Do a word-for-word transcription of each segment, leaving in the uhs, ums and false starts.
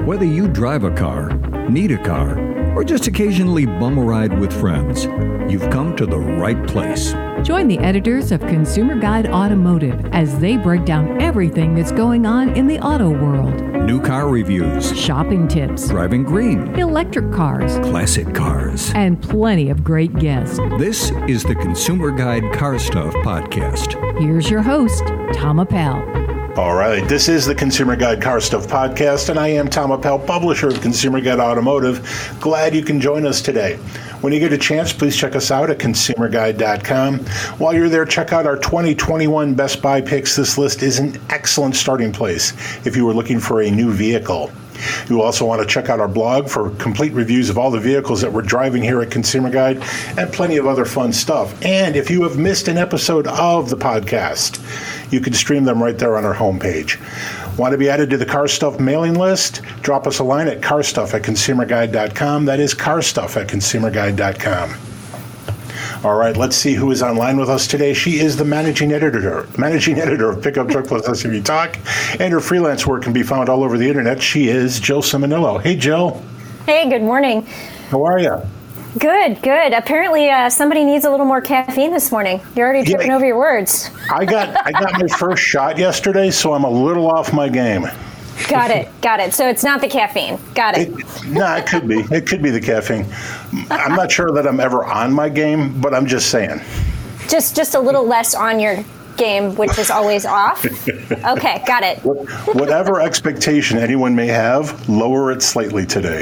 Whether you drive a car, need a car, or just occasionally bum a ride with friends, you've come to the right place. Join the editors of Consumer Guide Automotive as they break down everything that's going on in the auto world. New car reviews, shopping tips, driving green, electric cars, classic cars, and plenty of great guests. This is the Consumer Guide Car Stuff Podcast. Here's your host, Tom Appel. All right, this is the Consumer Guide Car Stuff Podcast, and I am Tom Appel, publisher of Consumer Guide Automotive. Glad you can join us today. When you get a chance, please check us out at consumer guide dot com. While you're there, check out our twenty twenty-one Best Buy picks. This list is an excellent starting place if you were looking for a new vehicle. You also want to check out our blog for complete reviews of all the vehicles that we're driving here at Consumer Guide and plenty of other fun stuff. And if you have missed an episode of the podcast, you can stream them right there on our homepage. Want to be added to the Car Stuff mailing list? Drop us a line at carstuff at consumer guide dot com. That is carstuff at consumer guide dot com. All right, let's see who is online with us today. She is the managing editor, managing editor of Pickup Truck Plus S U V Talk, and her freelance work can be found all over the internet. She is Jill Ciminillo. Hey, Jill. Hey, good morning. How are you? Good, good. Apparently, uh, somebody needs a little more caffeine this morning. You're already tripping yeah, over your words. I got I got my first shot yesterday, so I'm a little off my game. Got it, got it. So it's not the caffeine. Got it. it no, nah, it could be. It could be the caffeine. I'm not sure that I'm ever on my game, but I'm just saying. Just, just a little less on your game, which is always off. Okay, got it. Whatever expectation anyone may have, lower it slightly today.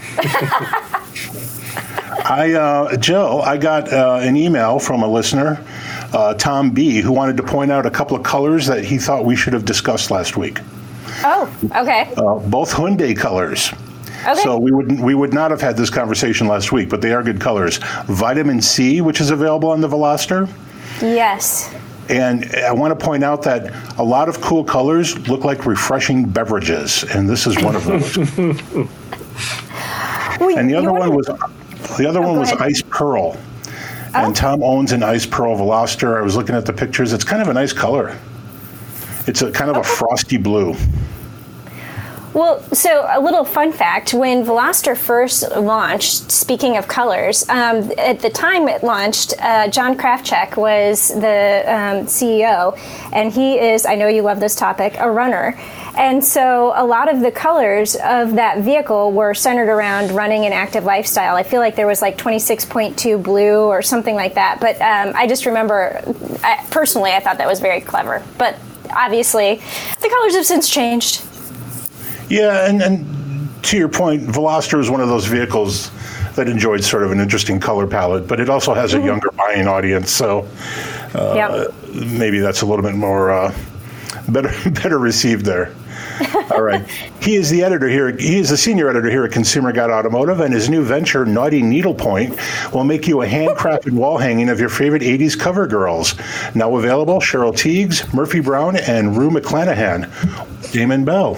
I, uh, Jill, I got uh, an email from a listener, uh, Tom B., who wanted to point out a couple of colors that he thought we should have discussed last week. Oh, okay. Uh, both Hyundai colors. Okay. So we would we would not have had this conversation last week, but they are good colors. Vitamin C, which is available on the Veloster. Yes. And I want to point out that a lot of cool colors look like refreshing beverages, and this is one of those. Well, and the other one was the other oh, one was ahead. Ice Pearl. And oh. Tom owns an Ice Pearl Veloster. I was looking at the pictures. It's kind of a nice color. It's a kind of okay. a frosty blue. Well, so a little fun fact, when Veloster first launched, speaking of colors, um, at the time it launched, uh, John Krafcik was the um, C E O, and he is, I know you love this topic, a runner. And so a lot of the colors of that vehicle were centered around running an active lifestyle. I feel like there was like twenty-six point two blue or something like that. But um, I just remember, I, personally, I thought that was very clever. But obviously, the colors have since changed. Yeah, and, and to your point, Veloster is one of those vehicles that enjoyed sort of an interesting color palette, but it also has a mm-hmm. younger buying audience, so uh, yep. maybe that's a little bit more uh, better better received there. All right. He is the editor here. He is the senior editor here at Consumer Guide Automotive, and his new venture, Naughty Needlepoint, will make you a handcrafted wall hanging of your favorite eighties cover girls. Now available, Cheryl Tiegs, Murphy Brown, and Rue McClanahan. Damon Bell.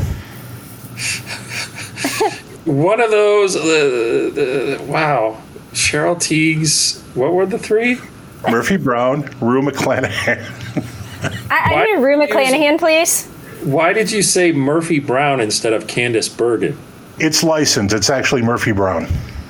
One of those, uh, uh, wow. Cheryl Tiegs, what were the three? Murphy Brown, Rue McClanahan. I, I need Rue McClanahan, please. Why did you say Murphy Brown instead of Candace Bergen? It's licensed. It's actually Murphy Brown.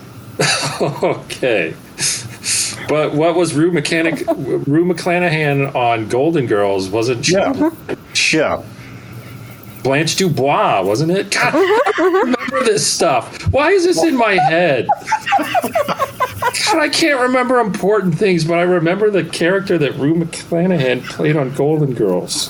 Okay. But what was Rue, Mechanic, Rue McClanahan on Golden Girls? Wasn't she? Yeah. Yeah. Blanche Dubois, wasn't it? God, I remember this stuff. Why is this in my head? God, I can't remember important things, but I remember the character that Rue McClanahan played on Golden Girls.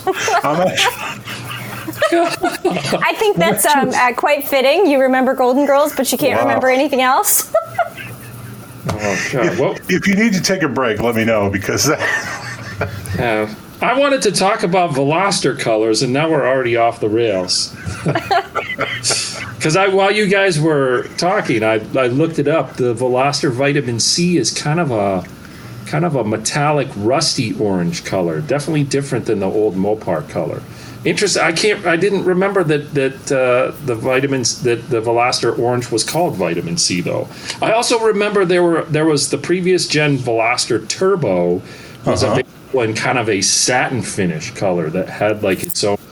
I think that's um, uh, quite fitting. You remember Golden Girls, but you can't wow. remember anything else. Oh, God. If, well, if you need to take a break, let me know, because that... yeah. I wanted to talk about Veloster colors, and now we're already off the rails. Because I, while you guys were talking, I, I looked it up. The Veloster Vitamin C is kind of a kind of a metallic, rusty orange color. Definitely different than the old Mopar color. Interesting. I can't. I didn't remember that that uh, the vitamins that the Veloster orange was called Vitamin C, though. I also remember there were there was the previous gen Veloster Turbo was uh-huh. available in kind of a satin finish color that had like its own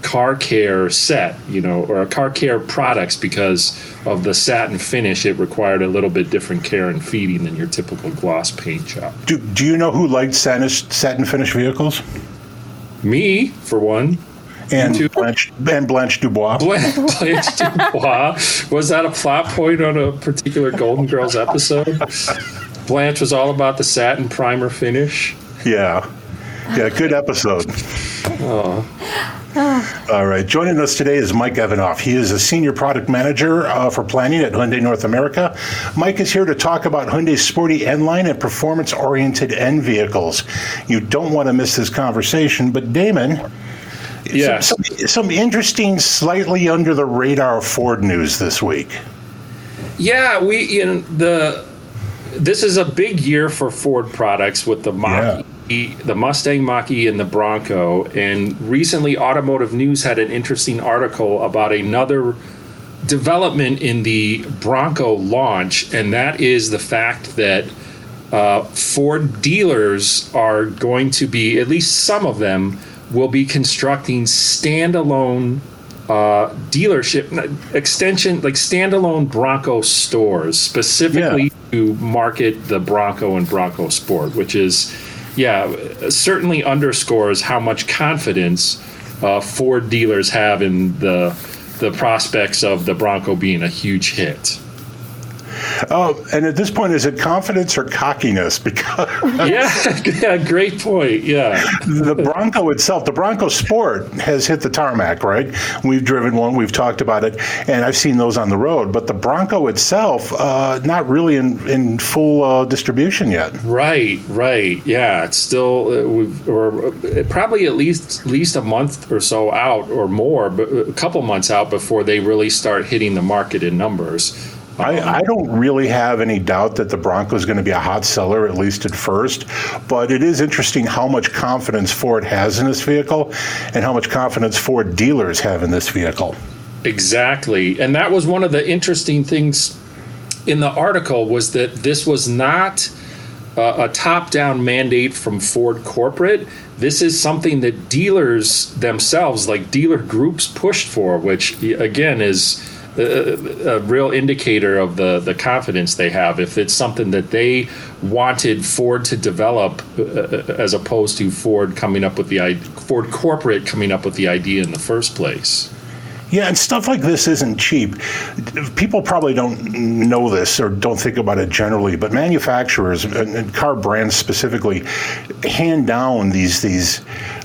car care set, you know, or a car care products because of the satin finish. It required a little bit different care and feeding than your typical gloss paint job. Do, do you know who liked satin, satin finish vehicles? Me, for one. And Blanche, and Blanche Dubois. Blanche, Blanche Dubois. Was that a plot point on a particular Golden Girls episode? Blanche was all about the satin primer finish. Yeah. Yeah, good episode. Oh. All right. Joining us today is Mike Evanoff. He is a senior product manager uh, for planning at Hyundai North America. Mike is here to talk about Hyundai's sporty N line and performance-oriented N vehicles. You don't want to miss this conversation, but Damon, yes. some, some, some interesting, slightly under the radar Ford news this week. Yeah, we in the this is a big year for Ford products with the Mach-E. Yeah. The Mustang Mach-E and the Bronco. And recently, Automotive News had an interesting article about another development in the Bronco launch, and that is the fact that uh, Ford dealers are going to be, at least some of them, will be constructing standalone uh, dealership extension, like standalone Bronco stores, specifically yeah. to market the Bronco and Bronco Sport, which is Yeah, certainly underscores how much confidence uh, Ford dealers have in the the prospects of the Bronco being a huge hit. Oh, and at this point, is it confidence or cockiness? Because yeah, yeah, great point. Yeah, the Bronco itself, the Bronco Sport, has hit the tarmac, right? We've driven one, we've talked about it, and I've seen those on the road. But the Bronco itself, uh, not really in in full uh, distribution yet. Right, right. Yeah, it's still uh, we've, or uh, probably at least at least a month or so out, or more, but a couple months out before they really start hitting the market in numbers. I, I don't really have any doubt that the Bronco is going to be a hot seller, at least at first. But it is interesting how much confidence Ford has in this vehicle and how much confidence Ford dealers have in this vehicle. Exactly. And that was one of the interesting things in the article, was that this was not uh, a top-down mandate from Ford corporate. This is something that dealers themselves, like dealer groups, pushed for, which, again, is a, a real indicator of the, the confidence they have. If it's something that they wanted Ford to develop, uh, as opposed to Ford coming up with the idea, Ford corporate coming up with the idea in the first place. Yeah, and stuff like this isn't cheap. People probably don't know this or don't think about it generally, but manufacturers and car brands specifically hand down these these.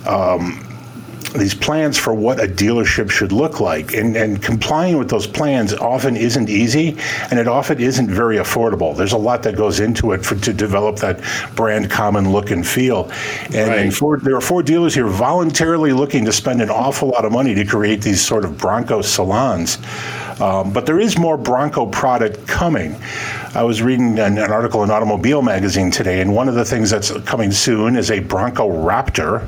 Um, these plans for what a dealership should look like. And, and complying with those plans often isn't easy, and it often isn't very affordable. There's a lot that goes into it for, to develop that brand common look and feel. And, right. and Ford, there are Ford dealers here voluntarily looking to spend an awful lot of money to create these sort of Bronco salons. Um, but there is more Bronco product coming. I was reading an, an article in Automobile Magazine today, and one of the things that's coming soon is a Bronco Raptor.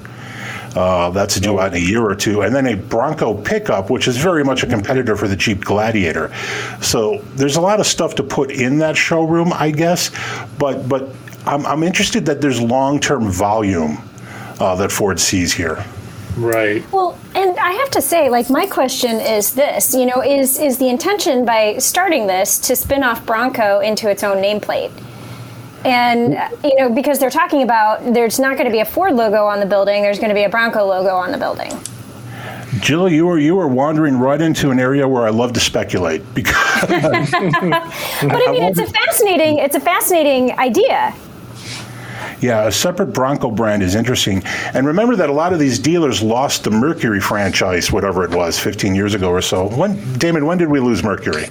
Uh, that's due out in a year or two. And then a Bronco pickup, which is very much a competitor for the Jeep Gladiator. So there's a lot of stuff to put in that showroom, I guess. But but I'm, I'm interested that there's long-term volume uh, that Ford sees here. Right. Well, and I have to say, like, my question is this, you know, is, is the intention by starting this to spin off Bronco into its own nameplate? And, you know, because they're talking about there's not going to be a Ford logo on the building, there's going to be a Bronco logo on the building. Jill, you were you were wandering right into an area where I love to speculate. Because but I mean, it's a fascinating, it's a fascinating idea. Yeah, a separate Bronco brand is interesting. And remember that a lot of these dealers lost the Mercury franchise, whatever it was, fifteen years ago or so. When, Damon, when did we lose Mercury?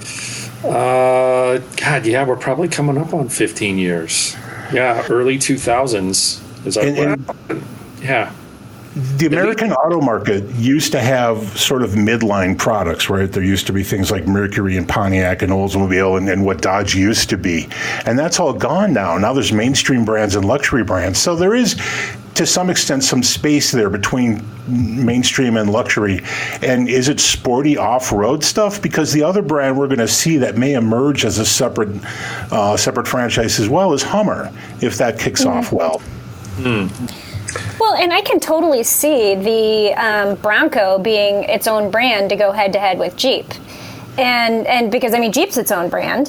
Uh, God, yeah, we're probably coming up on fifteen years. Yeah, early two thousands. Is that and, and, yeah. The American auto market used to have sort of midline products, right? There used to be things like Mercury and Pontiac and Oldsmobile and, and what Dodge used to be. And that's all gone now. Now there's mainstream brands and luxury brands. So there is, to some extent, some space there between mainstream and luxury. And is it sporty off-road stuff? Because the other brand we're going to see that may emerge as a separate uh, separate franchise as well is Hummer, if that kicks mm-hmm. off well. Mm. Well, and I can totally see the um, Bronco being its own brand to go head to head with Jeep, and and because I mean Jeep's its own brand,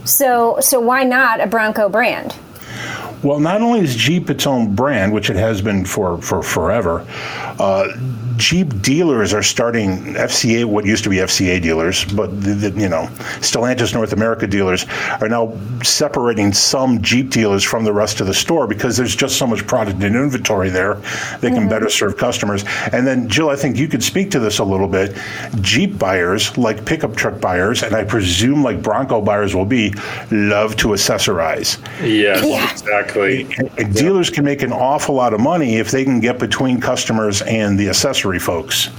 so so why not a Bronco brand? Well, not only is Jeep its own brand, which it has been for, for forever, uh, Jeep dealers are starting F C A, what used to be F C A dealers, but the, the, you know, Stellantis North America dealers are now separating some Jeep dealers from the rest of the store because there's just so much product and inventory there. They can mm-hmm. better serve customers. And then, Jill, I think you could speak to this a little bit. Jeep buyers, like pickup truck buyers, and I presume like Bronco buyers will be, love to accessorize. Yes, yeah. exactly. And, and dealers can make an awful lot of money if they can get between customers and the accessory folks.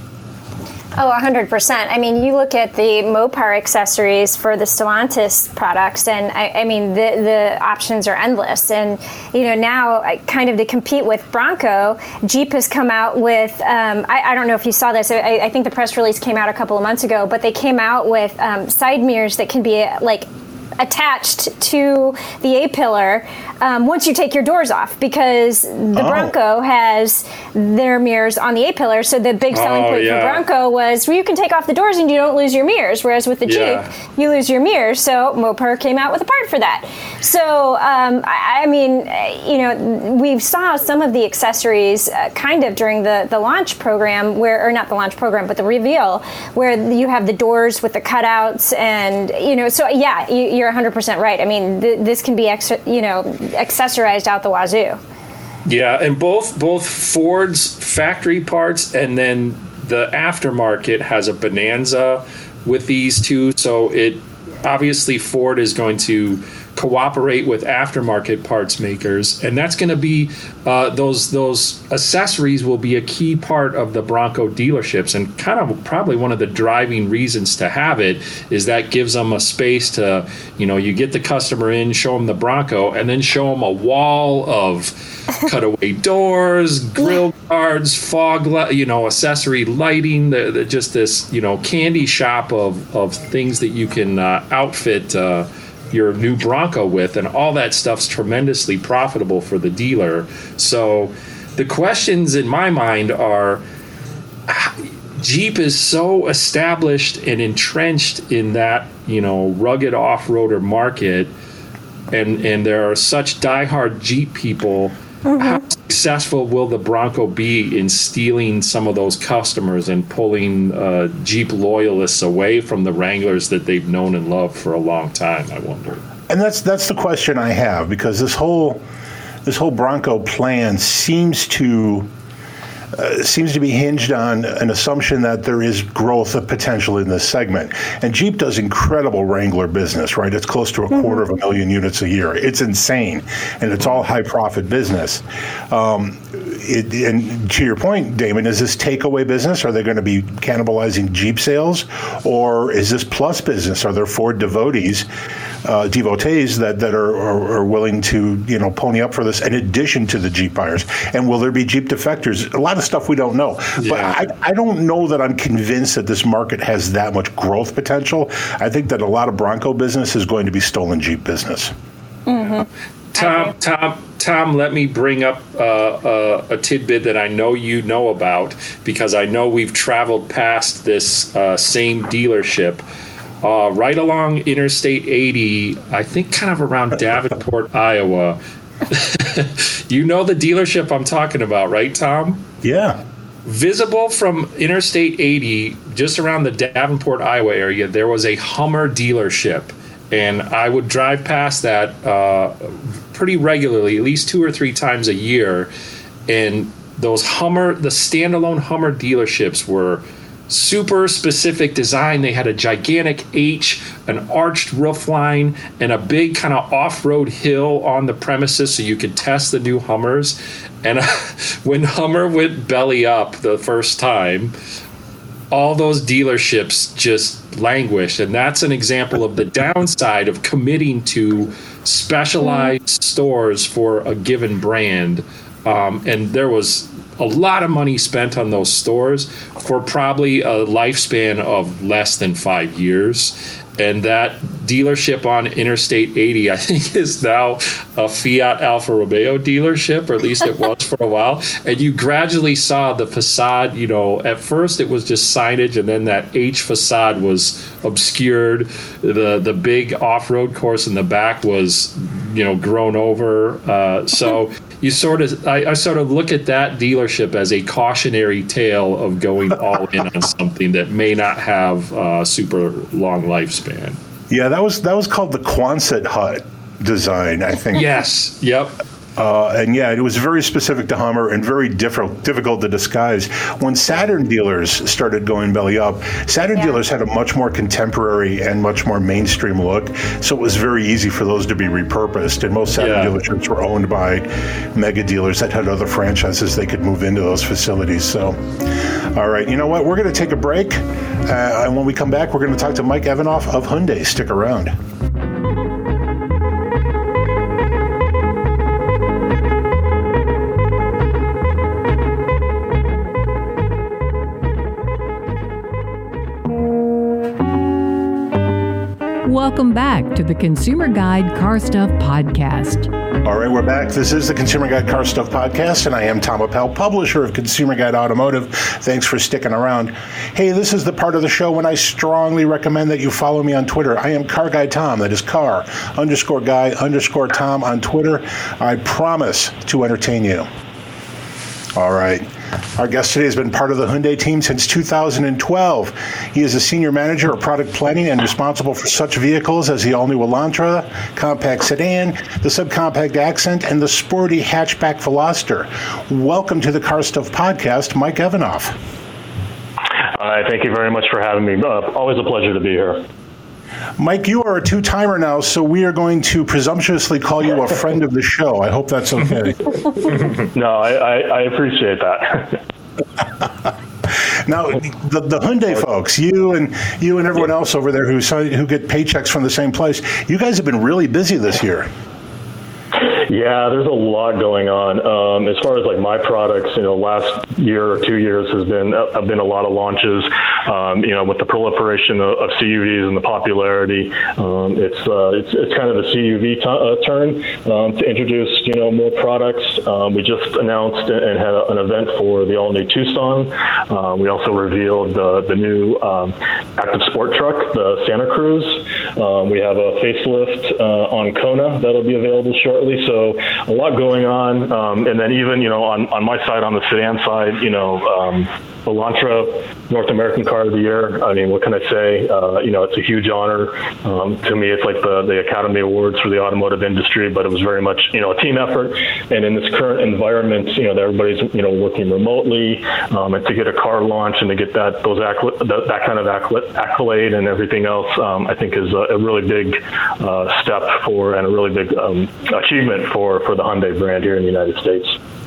Oh, one hundred percent. I mean, you look at the Mopar accessories for the Stellantis products, and I, I mean, the, the options are endless. And, you know, now, kind of to compete with Bronco, Jeep has come out with, um, I, I don't know if you saw this, I, I think the press release came out a couple of months ago, but they came out with um, side mirrors that can be, like, attached to the A-pillar um, once you take your doors off, because the oh. Bronco has their mirrors on the A-pillar. So the big selling oh, point yeah. for Bronco was, well, you can take off the doors and you don't lose your mirrors, whereas with the yeah. Jeep, you lose your mirrors. So Mopar came out with a part for that. So, um, I, I mean, you know, we saw some of the accessories uh, kind of during the, the launch program, where, or not the launch program, but the reveal, where you have the doors with the cutouts and, you know, so yeah, you, you're one hundred percent right. I mean, th- this can be, ex- you know, accessorized out the wazoo. Yeah, and both both Ford's factory parts and then the aftermarket has a bonanza with these two. So it obviously Ford is going to cooperate with aftermarket parts makers, and that's going to be uh, those those accessories will be a key part of the Bronco dealerships, and kind of probably one of the driving reasons to have it is that gives them a space to, you know, you get the customer in, show them the Bronco, and then show them a wall of cutaway doors, grill guards, fog, you know, accessory lighting, the, the, just this, you know, candy shop of of things that you can uh, outfit Uh, your new Bronco with, and all that stuff's tremendously profitable for the dealer. So the questions in my mind are, Jeep is so established and entrenched in that, you know, rugged off-roader market, and and there are such diehard Jeep people. Mm-hmm. How successful will the Bronco be in stealing some of those customers and pulling uh, Jeep loyalists away from the Wranglers that they've known and loved for a long time, I wonder? And that's that's the question I have, because this whole this whole Bronco plan seems to uh, seems to be hinged on an assumption that there is growth of potential in this segment. And Jeep does incredible Wrangler business, right? It's close to a mm-hmm. quarter of a million units a year. It's insane, and it's all high profit business. Um, it, and to your point, Damon, is this takeaway business? Are they going to be cannibalizing Jeep sales, or is this plus business? Are there Ford devotees, uh, devotees that that are, are are willing to, you know, pony up for this in addition to the Jeep buyers? And will there be Jeep defectors? A lot of stuff we don't know. Yeah. But I, I don't know that I'm convinced that this market has that much growth potential. I think that a lot of Bronco business is going to be stolen Jeep business. Mm-hmm. Tom, Tom, Tom, let me bring up uh, uh, a tidbit that I know you know about, because I know we've traveled past this uh, same dealership uh, right along Interstate eighty, I think kind of around Davenport, Iowa. You know the dealership I'm talking about, right, Tom? Yeah. Visible from Interstate eighty, just around the Davenport, Iowa area, there was a Hummer dealership. And I would drive past that uh, pretty regularly, at least two or three times a year. And those Hummer, the standalone Hummer dealerships were super specific design. They had a gigantic H, an arched roof line, and a big kind of off-road hill on the premises so you could test the new Hummers. And uh, when Hummer went belly up the first time, all those dealerships just languished. And that's an example of the downside of committing to specialized stores for a given brand. Um, and there was a lot of money spent on those stores for probably a lifespan of less than five years. And that dealership on Interstate eighty, I think, is now a Fiat Alfa Romeo dealership, or at least it was for a while. And you gradually saw the facade, you know, at first it was just signage, and then that H facade was obscured. The the big off-road course in the back was, you know, grown over. Uh, so you sort of, I, I sort of look at that dealership as a cautionary tale of going all in on something that may not have a super long lifespan. Yeah, that was that was called the Quonset hut design, I think. Yes. Yep. Uh, and yeah, it was very specific to Hummer and very difficult difficult to disguise. When Saturn dealers started going belly up, Saturn yeah. dealers had a much more contemporary and much more mainstream look, so it was very easy for those to be repurposed. And most Saturn yeah. dealerships were owned by mega dealers that had other franchises they could move into those facilities. So, all right, you know what? We're going to take a break, uh, and when we come back, we're going to talk to Mike Evanoff of Hyundai. Stick around. Welcome back to the Consumer Guide Car Stuff Podcast. All right, we're back. This is the Consumer Guide Car Stuff Podcast, and I am Tom Appel, publisher of Consumer Guide Automotive. Thanks for sticking around. Hey, this is the part of the show when I strongly recommend that you follow me on Twitter. I am Car Guy Tom. That is car underscore guy underscore Tom on Twitter. I promise to entertain you. All right. Our guest today has been part of the Hyundai team since two thousand twelve. He is a senior manager of product planning and responsible for such vehicles as the all-new Elantra, compact sedan, the subcompact Accent, and the sporty hatchback Veloster. Welcome to the Car Stuff Podcast, Mike Evanoff. Hi, thank you very much for having me. Uh, always a pleasure to be here. Mike, you are a two-timer now, so we are going to presumptuously call you a friend of the show. I hope that's okay. No, I, I, I appreciate that. Now, the, the Hyundai folks, you and you and everyone else over there who who get paychecks from the same place, you guys have been really busy this year. Yeah, there's a lot going on. Um, as far as like my products, you know, last year or two years has been uh, have been a lot of launches. Um, you know, with the proliferation of, of C U Vs and the popularity, um, it's uh, it's it's kind of a C U V t- uh, turn um, to introduce you know more products. Um, we just announced and had a, an event for the all new Tucson. Um, we also revealed the the new um, active sport truck, the Santa Cruz. Um, we have a facelift uh, on Kona that'll be available shortly. So a lot going on. Um, and then even, you know, on, on my side, on the sedan side, you know, um, Elantra, North American Car of the Year. I mean, what can I say? Uh, you know, it's a huge honor. Um, to me, it's like the, the Academy Awards for the automotive industry, but it was very much, you know, a team effort. And in this current environment, you know, that everybody's, you know, working remotely, um, and to get a car launch and to get that, those accolade, that, that kind of accolade and everything else, um, I think is a, a really big uh, step for, and a really big um, achievement for, for the Hyundai brand here in the United States.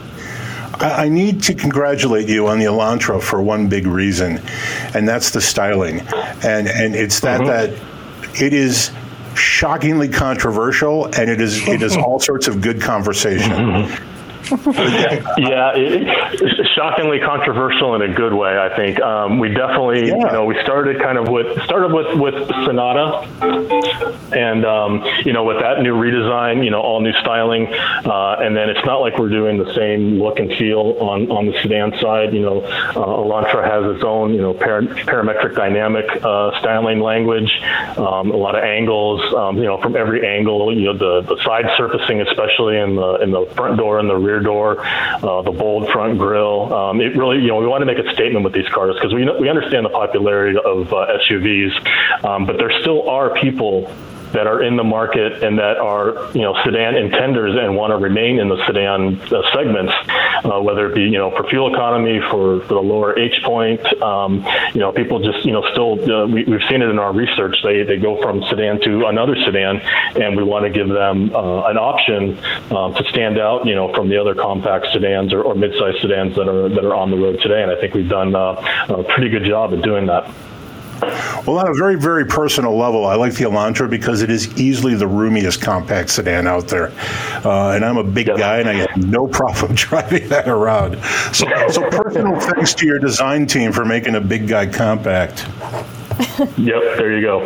I need to congratulate you on the Elantra for one big reason, and that's the styling. And and it's that mm-hmm. that it is shockingly controversial, and it is it is all sorts of good conversation. Mm-hmm. Yeah, it, it's shockingly controversial in a good way. I think um, we definitely, yeah. you know, we started kind of with started with with Sonata, and um, you know, with that new redesign, you know, all new styling, uh, and then it's not like we're doing the same look and feel on, on the sedan side. You know, uh, Elantra has its own, you know, par- parametric dynamic uh, styling language, um, a lot of angles, um, you know, from every angle. You know, the, the side surfacing, especially in the in the front door and the rear door, uh, the bold front grille. Um, it really, you know, we want to make a statement with these cars because we we understand the popularity of uh, S U Vs, um, but there still are people that are in the market and that are, you know, sedan intenders and want to remain in the sedan uh, segments, uh, whether it be, you know, for fuel economy, for, for the lower H point. Um, you know, people just, you know, still, uh, we, we've seen it in our research. They they go from sedan to another sedan, and we want to give them uh, an option um, to stand out, you know, from the other compact sedans or, or mid-sized sedans that are that are on the road today. And I think we've done uh, a pretty good job at doing that. Well, on a very, very personal level, I like the Elantra because it is easily the roomiest compact sedan out there. Uh, and I'm a big yep. guy, and I have no problem driving that around. So, so personal thanks to your design team for making a big guy compact. Yep, there you go.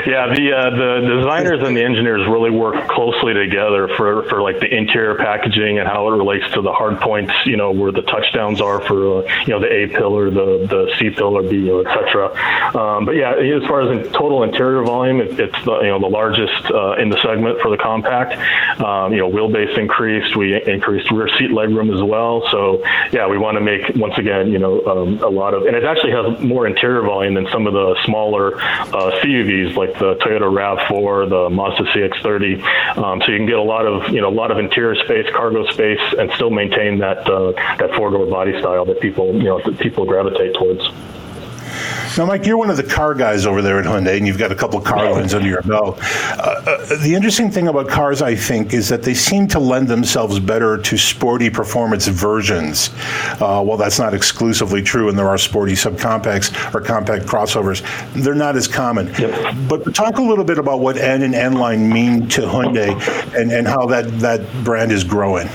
Yeah, the uh, the designers and the engineers really work closely together for, for like the interior packaging and how it relates to the hard points, you know, where the touchdowns are for, uh, you know, the A pillar, the, the C pillar, B, you know, et cetera. Um, but yeah, as far as in total interior volume, it, it's the, you know, the largest uh, in the segment for the compact. Um, you know, wheelbase increased, we increased rear seat legroom as well. So yeah, we want to make, once again, you know, um, a lot of, and it actually has more interior volume than some of the smaller uh, C U Vs like the Toyota RAV four, the Mazda C X thirty. Um, so you can get a lot of, you know, a lot of interior space, cargo space, and still maintain that uh, that four-door body style that people, you know, that people gravitate towards. Now, Mike, you're one of the car guys over there at Hyundai, and you've got a couple of car lines under your belt. Uh, uh, the interesting thing about cars, I think, is that they seem to lend themselves better to sporty performance versions. Uh, well, that's not exclusively true, and there are sporty subcompacts or compact crossovers. They're not as common. Yep. But talk a little bit about what N and N-Line mean to Hyundai and, and how that, that brand is growing.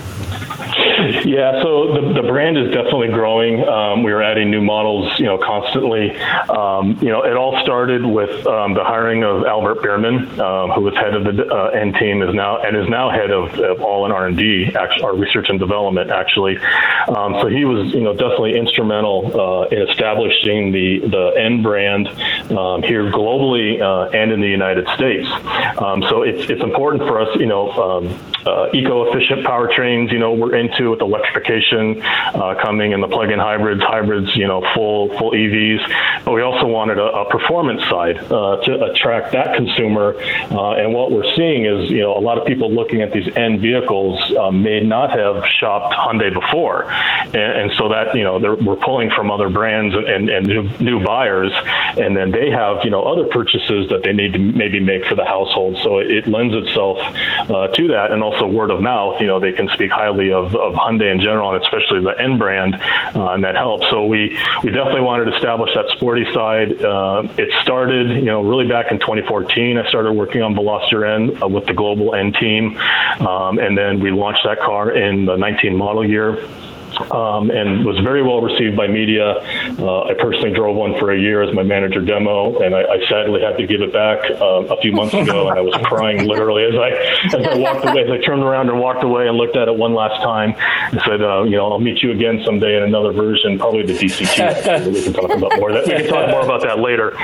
Yeah, so the, the brand is definitely growing. Um, we are adding new models, you know, constantly. Um, you know, it all started with um, the hiring of Albert Bierman, um, who was head of the uh, N team, is now and is now head of, of all in R and D, actually, our research and development, actually. Um, so he was, you know, definitely instrumental uh, in establishing the the N brand um, here globally uh, and in the United States. Um, so it's it's important for us, you know, um, uh, eco-efficient powertrains. You know, we're into with electrification uh, coming and the plug-in hybrids, hybrids, you know, full full E Vs. But we also wanted a, a performance side uh, to attract that consumer. Uh, and what we're seeing is, you know, a lot of people looking at these N vehicles uh, may not have shopped Hyundai before, and, and so that, you know, they're, we're pulling from other brands and, and new, new buyers, and then they have, you know, other purchases that they need to maybe make for the household. So it, it lends itself uh, to that, and also word of mouth. You know, they can speak highly of, of Hyundai in general, and especially the N brand, uh, and that helps. So we, we definitely wanted to establish that sporty side. Uh, it started, you know, really back in twenty fourteen. I started working on Veloster N uh, with the global N team, um, and then we launched that car in the nineteen model year. Um, and was very well received by media. Uh, I personally drove one for a year as my manager demo, and I, I sadly had to give it back uh, a few months ago, and I was crying literally as I as I walked away, as I turned around and walked away and looked at it one last time and said, uh, you know, I'll meet you again someday in another version, probably the D C T. We can talk about more. That, we can talk more about that later.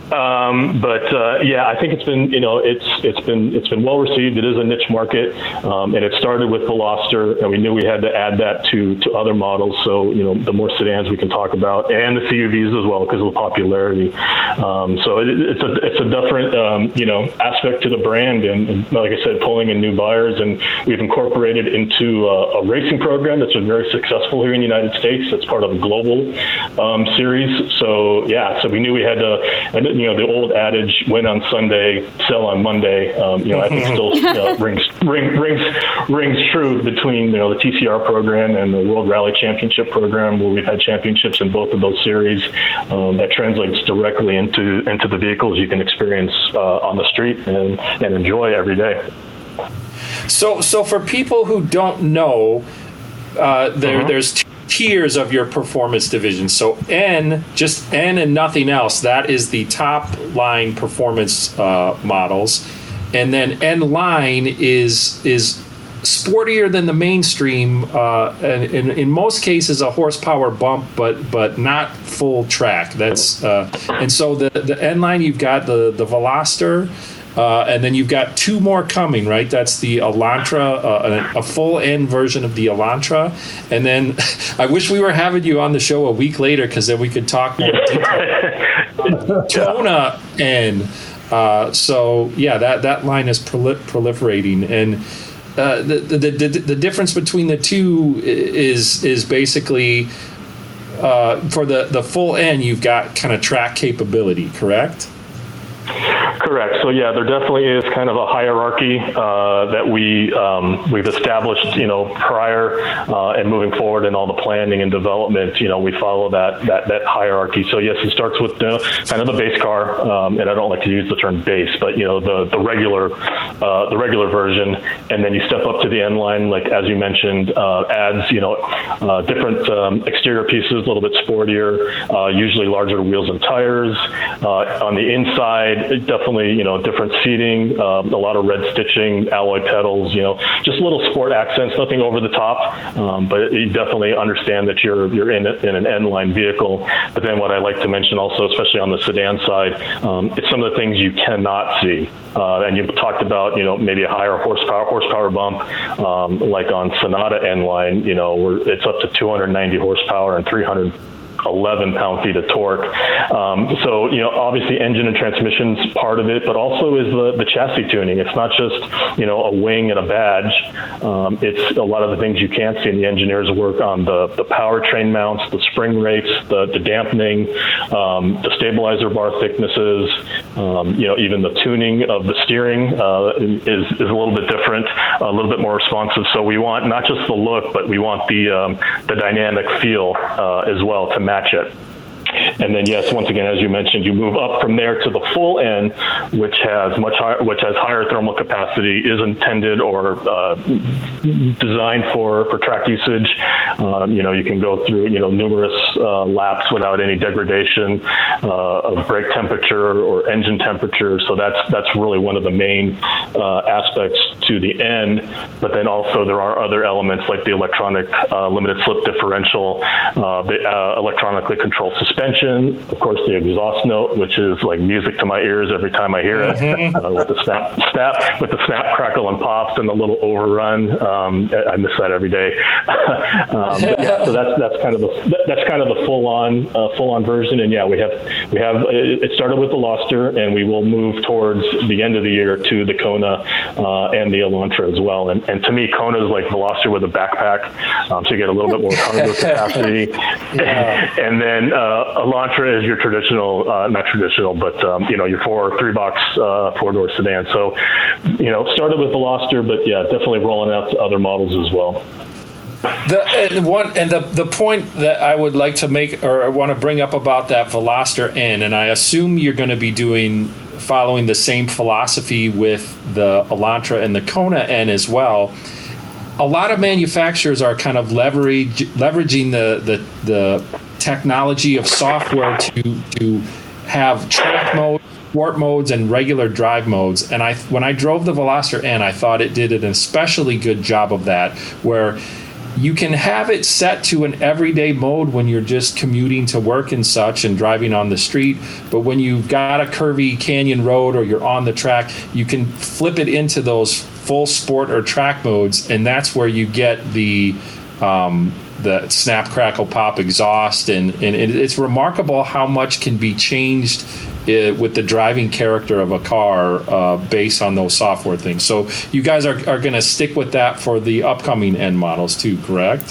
Um, but uh, yeah, I think it's been, you know, it's it's been it's been well received. It is a niche market, um, and it started with Veloster, and we knew we had to add that to to other models. So, you know, the more sedans we can talk about, and the C U Vs as well, because of the popularity. Um, so it, it's a it's a different um, you know, aspect to the brand, and, and like I said, pulling in new buyers, and we've incorporated into a, a racing program that's been very successful here in the United States. That's part of a global um, series. So yeah, so we knew we had to, and, you know, the old adage, win on Sunday, sell on Monday. Um, you know, I think still uh, rings ring, rings rings true between, you know, the T C R program and the World Rally Championship program, where we've had championships in both of those series. Um, that translates directly into into the vehicles you can experience uh, on the street and, and enjoy every day. So, so for people who don't know, uh, there, uh-huh. there's two tiers of your performance division. So N, just N and nothing else, that is the top line performance uh, models, and then N line is is sportier than the mainstream, uh, and in, in most cases a horsepower bump, but but not full track. That's uh, and so the the N line, you've got the the Veloster, uh, and then you've got two more coming, right? That's the Elantra, uh, a, a full N version of the Elantra, and then I wish we were having you on the show a week later, because then we could talk more detail. Kona N. Uh, so yeah, that that line is proli- proliferating, and Uh, the, the the the difference between the two is is basically uh, for the, the full N, you've got kind of track capability, correct? Correct. So yeah, there definitely is kind of a hierarchy uh, that we um, we've established, you know, prior uh, and moving forward in all the planning and development. You know, we follow that that that hierarchy. So yes, it starts with the, kind of the base car, um, and I don't like to use the term base, but you know, the the regular uh, the regular version, and then you step up to the N line, like as you mentioned, uh, adds, you know, uh, different um, exterior pieces, a little bit sportier, uh, usually larger wheels and tires. Uh, on the inside, it definitely, you know, different seating, um, a lot of red stitching, alloy pedals, you know, just little sport accents, nothing over the top, um, but you definitely understand that you're you're in, a, in an N-line vehicle. But then what I like to mention also, especially on the sedan side, um, it's some of the things you cannot see. Uh, and you've talked about, you know, maybe a higher horsepower horsepower bump, um, like on Sonata N-Line, you know, where it's up to two hundred ninety horsepower and three hundred eleven pound-feet of torque. Um, so, you know, obviously engine and transmission's part of it, but also is the, the chassis tuning. It's not just, you know, a wing and a badge. Um, it's a lot of the things you can't see, and the engineers work on the, the powertrain mounts, the spring rates, the, the dampening, um, the stabilizer bar thicknesses, um, you know, even the tuning of the steering uh, is, is a little bit different, a little bit more responsive. So we want not just the look, but we want the, um, the dynamic feel uh, as well to match it. And then, yes, once again, as you mentioned, you move up from there to the full N, which has much higher, which has higher thermal capacity, is intended or uh, designed for, for track usage. Um, you know, you can go through, you know, numerous uh, laps without any degradation uh, of brake temperature or engine temperature. So that's that's really one of the main uh, aspects to the N. But then also there are other elements like the electronic uh, limited slip differential, uh, the uh, electronically controlled suspension, of course, the exhaust note, which is like music to my ears every time I hear it, mm-hmm. uh, with the snap, snap, with the snap, crackle, and pops, and the little overrun. Um, I miss that every day. um, but yeah, so that's that's kind of the that's kind of the full-on uh, full-on version. And yeah, we have we have it started with the Veloster, and we will move towards the end of the year to the Kona uh, and the Elantra as well. And, and to me, Kona is like Veloster with a backpack, um, so you get a little bit more cargo capacity, yeah. and then. Uh, Elantra is your traditional, uh, not traditional, but um, you know, your four, three box, uh, four door sedan. So, you know, started with Veloster, but yeah, definitely rolling out to other models as well. The and one and the the point that I would like to make, or I want to bring up about that Veloster N, and I assume you're going to be doing, following the same philosophy with the Elantra and the Kona N as well. A lot of manufacturers are kind of leverage, leveraging the the the technology of software to to have track mode, sport modes, and regular drive modes. And I, when I drove the Veloster N, I thought it did an especially good job of that, where you can have it set to an everyday mode when you're just commuting to work and such and driving on the street. But when you've got a curvy canyon road or you're on the track, you can flip it into those full sport or track modes, and that's where you get the um, the snap, crackle, pop exhaust, and, and it, it's remarkable how much can be changed uh, with the driving character of a car uh, based on those software things. So you guys are, are going to stick with that for the upcoming N models too, correct?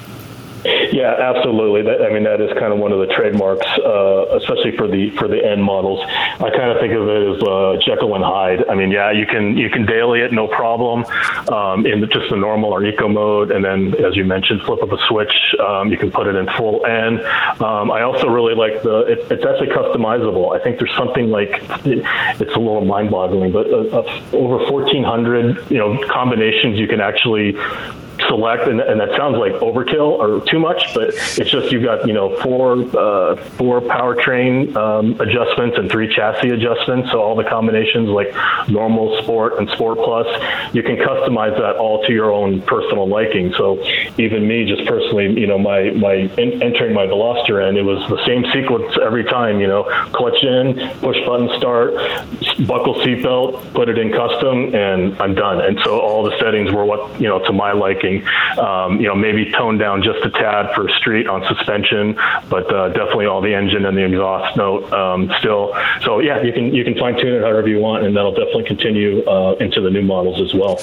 Yeah, absolutely. That, I mean, that is kind of one of the trademarks, uh, especially for the for the N models. I kind of think of it as uh, Jekyll and Hyde. I mean, yeah, you can you can daily it, no problem, um, in just the normal or eco mode, and then, as you mentioned, flip of a switch, um, you can put it in full N. Um, I also really like the it, it's actually customizable. I think there's something like it, it's a little mind-boggling, but uh, uh, over fourteen hundred you know combinations you can actually select, and, and that sounds like overkill or too much, but it's just you've got you know four uh, four powertrain um, adjustments and three chassis adjustments. So all the combinations like normal, sport, and sport plus, you can customize that all to your own personal liking. So even me, just personally, you know, my my in, entering my Veloster N, it was the same sequence every time. You know, clutch in, push button start, buckle seatbelt, put it in custom, and I'm done. And so all the settings were what you know to my liking. Um, you know, maybe toned down just a tad for street on suspension, but uh, definitely all the engine and the exhaust note um, still. So yeah, you can you can fine tune it however you want, and that'll definitely continue uh, into the new models as well.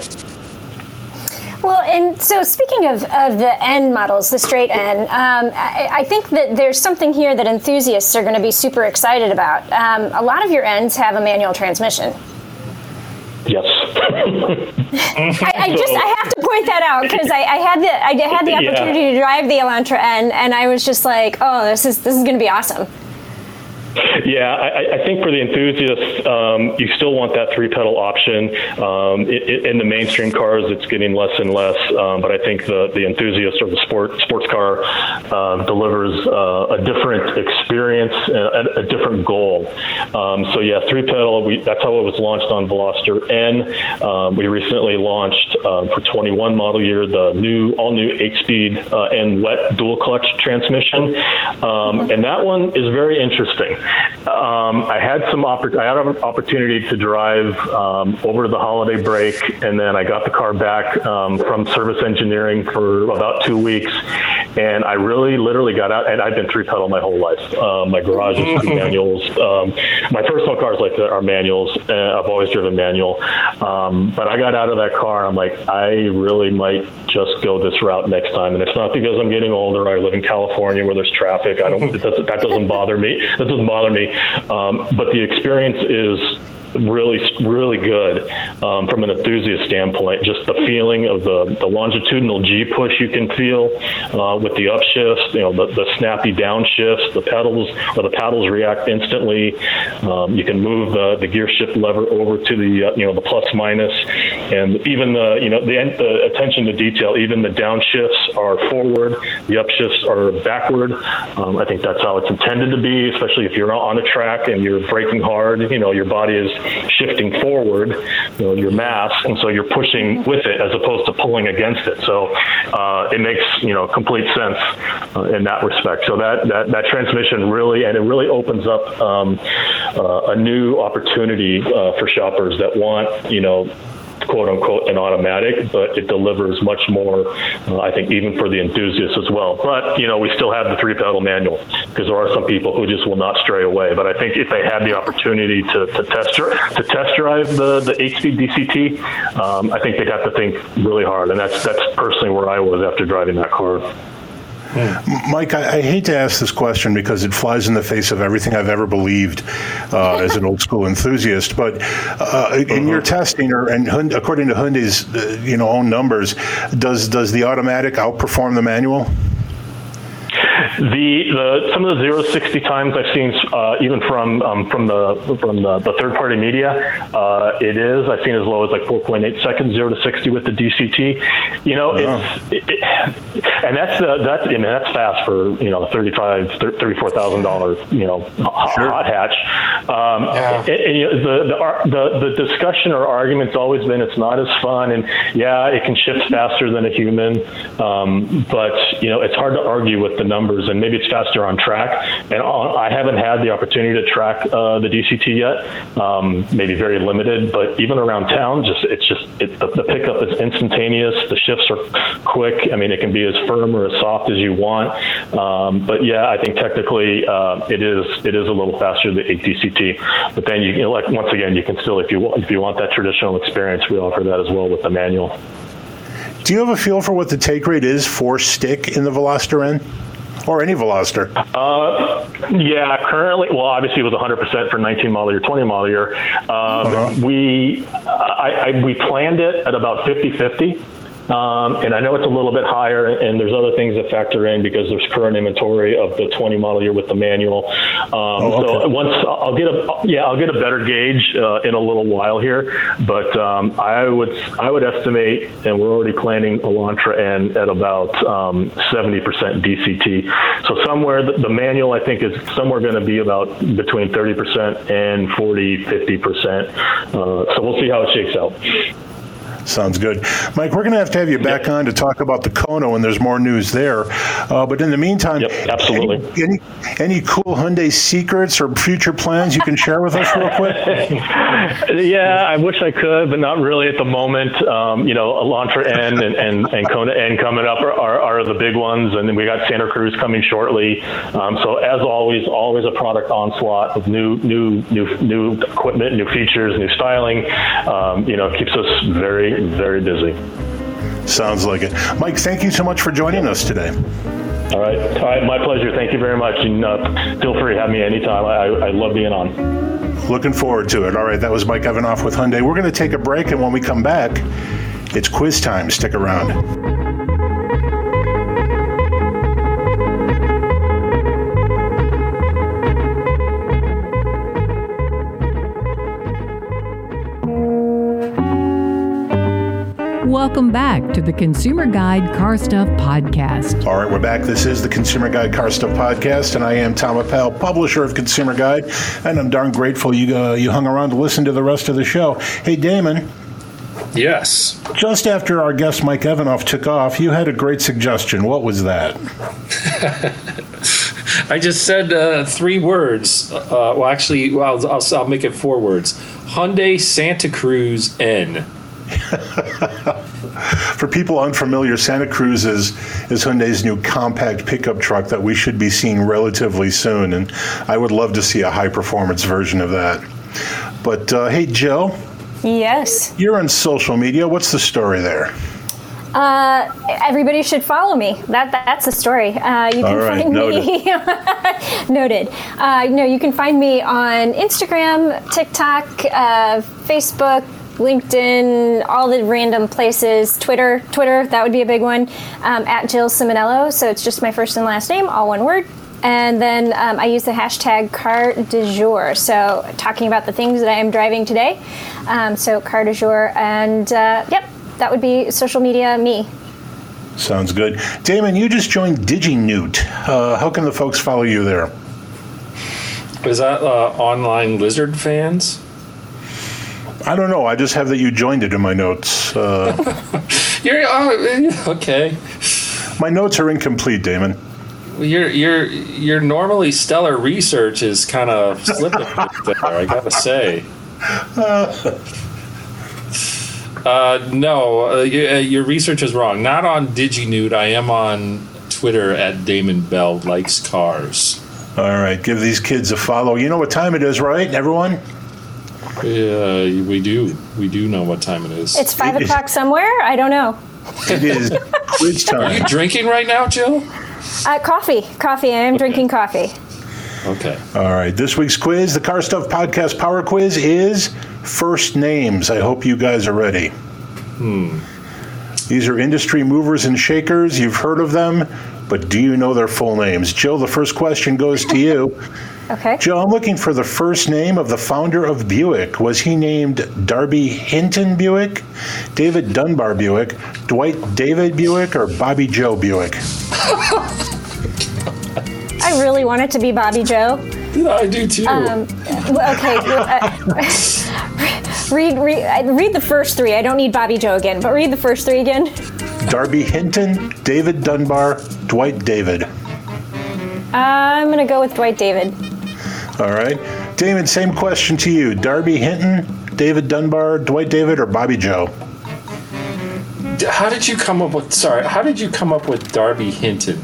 Well, and so speaking of, of the N models, the straight N, um, I, I think that there's something here that enthusiasts are going to be super excited about. Um, a lot of your N's have a manual transmission. Yes. I, I just I have to point that out because I, I had the I had the opportunity yeah. to drive the Elantra N, and I was just like, oh, this is this is going to be awesome. Yeah, I, I think for the enthusiasts, um, you still want that three-pedal option. Um, it, it, in the mainstream cars, it's getting less and less, um, but I think the, the enthusiast or the sport sports car uh, delivers uh, a different experience, and a, a different goal. Um, so yeah, three-pedal, we, that's how it was launched on Veloster N. Um, we recently launched um, for twenty-one model year the new, all-new eight-speed uh, and wet dual-clutch transmission, um, and that one is very interesting. Um, I had some oppor- I had an opportunity to drive um, over the holiday break, and then I got the car back um, from service engineering for about two weeks, and I really literally got out, and I've been three-pedal my whole life. Uh, my garage is two manuals. Um, my personal cars like that are manuals, and I've always driven manual. Um, but I got out of that car, and I'm like, I really might just go this route next time, and it's not because I'm getting older. I live in California where there's traffic. I don't. It doesn't, that doesn't bother me. That doesn't bother me. Um, but the experience is really, really good um, from an enthusiast standpoint. Just the feeling of the, the longitudinal G push you can feel uh, with the upshifts, you know, the, the snappy downshifts, the pedals or the paddles react instantly. Um, you can move the, the gear shift lever over to the uh, you know the plus minus, and even the you know the, the attention to detail. Even the downshifts are forward, the upshifts are backward. Um, I think that's how it's intended to be, especially if you're on a track and you're braking hard. You know, your body is shifting forward, you know, your mass, and so you're pushing with it as opposed to pulling against it. So uh, it makes you know complete sense uh, in that respect. So that, that that transmission really, and it really opens up um, uh, a new opportunity uh, for shoppers that want you know. quote unquote an automatic, but it delivers much more, uh, I think, even for the enthusiasts as well. But, you know, we still have the three pedal manual because there are some people who just will not stray away. But I think if they had the opportunity to, to test to test drive the, the eight speed D C T, um, I think they'd have to think really hard. And that's, that's personally where I was after driving that car. Mike, I, I hate to ask this question because it flies in the face of everything I've ever believed uh, as an old school enthusiast. But uh, in uh-huh. your testing, or and Hyundai, according to Hyundai's uh, you know own numbers, does does the automatic outperform the manual? The, the some of the zero to sixty times I've seen, uh, even from um, from the from the, the third party media, uh, it is I've seen as low as like four point eight seconds zero to sixty with the D C T. You know, oh. it's it, it, and that's uh, that's I mean that's fast for you know thirty-five thirty-four thousand dollars you know hot, sure. hot hatch. Um, yeah. and, and, you know, the, the the the discussion or argument's always been it's not as fun, and yeah, it can shift faster than a human, um, but you know it's hard to argue with the numbers. And maybe it's faster on track. And I haven't had the opportunity to track uh, the D C T yet. Um, maybe very limited, but even around town, just it's just it, the, the pickup is instantaneous. The shifts are quick. I mean, it can be as firm or as soft as you want. Um, but yeah, I think technically uh, it is it is a little faster than eight D C T. But then you, you know, like once again, you can still if you want, if you want that traditional experience, we offer that as well with the manual. Do you have a feel for what the take rate is for stick in the Veloster N? Or any Veloster? Uh, yeah, currently, well, obviously it was one hundred percent for nineteen model year, twenty model year. Um, uh-huh. We I, I, we planned it at about fifty-fifty. Um, and I know it's a little bit higher, and there's other things that factor in because there's current inventory of the twenty model year with the manual. Um, oh, okay. So once I'll get a yeah I'll get a better gauge uh, in a little while here, but um, I would I would estimate, and we're already planning Elantra N at about um, seventy percent D C T. So somewhere the, the manual I think is somewhere going to be about between thirty percent and forty, fifty percent. Uh, so we'll see how it shakes out. Sounds good. Mike, we're going to have to have you back on to talk about the Kona when there's more news there. Uh, but in the meantime, yep, absolutely. Any, any, any cool Hyundai secrets or future plans you can share with us real quick? Yeah, I wish I could, but not really at the moment. Um, you know, Elantra N and, and, and Kona N coming up are, are, are the big ones. And then we got Santa Cruz coming shortly. Um, so as always, always a product onslaught of new, new, new, new equipment, new features, new styling. Um, you know, keeps us very, very busy. Sounds like it. Mike, thank you so much for joining us today. All right. All right. My pleasure. Thank you very much. And uh, feel free to have me anytime. I, I, I love being on. Looking forward to it. All right. That was Mike Evanoff with Hyundai. We're going to take a break, and when we come back, it's quiz time. Stick around. Welcome back to the Consumer Guide Car Stuff Podcast. All right, we're back. This is the Consumer Guide Car Stuff Podcast, and I am Tom Appel, publisher of Consumer Guide, and I'm darn grateful you uh, you hung around to listen to the rest of the show. Hey, Damon. Yes. Just after our guest Mike Evanoff took off, you had a great suggestion. What was that? I just said uh, three words. Uh, well, actually, well, I'll, I'll make it four words. Hyundai Santa Cruz N. For people unfamiliar, Santa Cruz is, is Hyundai's new compact pickup truck that we should be seeing relatively soon, and I would love to see a high-performance version of that. But, uh, hey, Jill. Yes. You're on social media. What's the story there? Uh, everybody should follow me. That That's the story. Uh, you can All right, find noted. me. Noted. Uh, no, you can find me on Instagram, TikTok, uh, Facebook, LinkedIn, all the random places. Twitter, Twitter, that would be a big one. Um, at Jill Simonello. So it's just my first and last name, all one word. And then um, I use the hashtag car du jour. So talking about the things that I am driving today. Um, so car du jour. And uh, yep, that would be social media me. Sounds good. Damon, you just joined DigiNewt. Uh, how can the folks follow you there? Is that uh, online lizard fans? I don't know. I just have that you joined it in my notes. Uh, You're oh, okay. my notes are incomplete, Damon. Your your your normally stellar research is kind of slipping there. I gotta say. Uh, no, uh, your, uh, your research is wrong. Not on DigiNewt. I am on Twitter at Damon Bell Likes Cars. All right, give these kids a follow. You know what time it is, right, everyone? Yeah, we do. We do know what time it is. It's five o'clock somewhere? I don't know. It is quiz Are time. you drinking right now, Jill? Uh, coffee. Coffee. I am drinking coffee. Okay. All right, this week's quiz, the Car Stuff Podcast Power Quiz, is first names. I hope you guys are ready. Hmm. These are industry movers and shakers. You've heard of them, but do you know their full names? Jill, the first question goes to you. Okay. Jill, I'm looking for the first name of the founder of Buick. Was he named Darby Hinton Buick, David Dunbar Buick, Dwight David Buick, or Bobby Joe Buick? I really want it to be Bobby Joe. Yeah, I do too. Um, okay. Uh, read, read, read the first three. I don't need Bobby Joe again, but read the first three again. Darby Hinton, David Dunbar, Dwight David. I'm going to go with Dwight David. All right. Damon, same question to you. Darby Hinton, David Dunbar, Dwight David, or Bobby Joe? How did you come up with? Sorry, how did you come up with Darby Hinton?